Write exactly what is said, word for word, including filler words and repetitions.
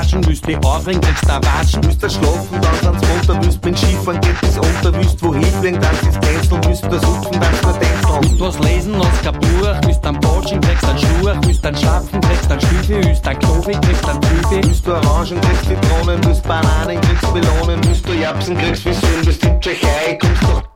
Watschen, willst die Aufring, kriegst da Watschen. Willst da schlafen, dann sind's munter, willst mit Skifahren, geht bis unter, willst wohin fliegen, dann ist Tänzeln, willst das hupfen, dann ist nur Tänzeln. Willst was lesen, hast kein Buch, willst dann Botschen, kriegst dann Schluch, willst dann Schlafen, kriegst dann Stiefel, willst dann Knobi, kriegst dann Zwiebel. Willst du Orangen, kriegst Zitronen, willst Bananen, kriegst Melonen, willst du Japsen, kriegst Vision, willst in die Tschechei, kommst doch